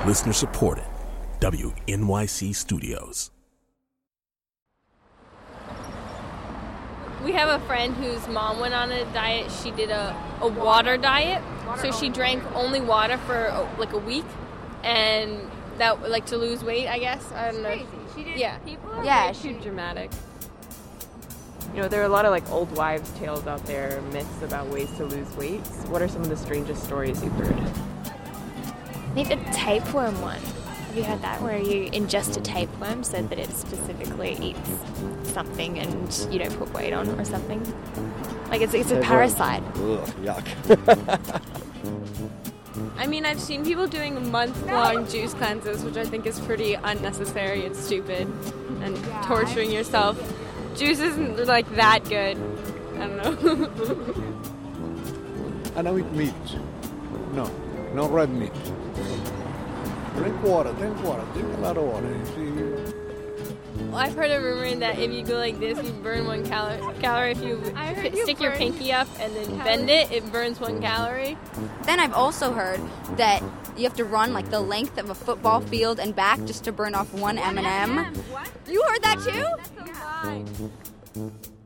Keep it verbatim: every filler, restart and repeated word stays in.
Listener supported. W N Y C Studios. We have a friend whose mom went on a diet. She did a, a water diet. So she drank only water for like a week. And that, like, to lose weight, I guess. I don't know. Crazy. She did. Yeah. People are yeah, way she too dramatic. You know, there are a lot of, like, old wives' tales out there, myths about ways to lose weight. What are some of the strangest stories you've heard? I think the tapeworm one. Have you heard that? Where you ingest a tapeworm so that it specifically eats something and you don't put weight on or something? Like, it's, it's a parasite. Ugh, yuck. I mean, I've seen people doing month-long juice cleanses, which I think is pretty unnecessary and stupid, and yeah, torturing yourself. Juice isn't, like, that good. I don't know. I don't eat meat. No, no red meat. Drink water, drink water, drink a lot of water. You see, well, I've heard a rumor that if you go like this, you burn one calorie. Calorie. If you, f- you stick your pinky up and then calorie. bend it, it burns one calorie. Then I've also heard that you have to run like the length of a football field and back just to burn off one M and M. What? You heard that too? That's a lie.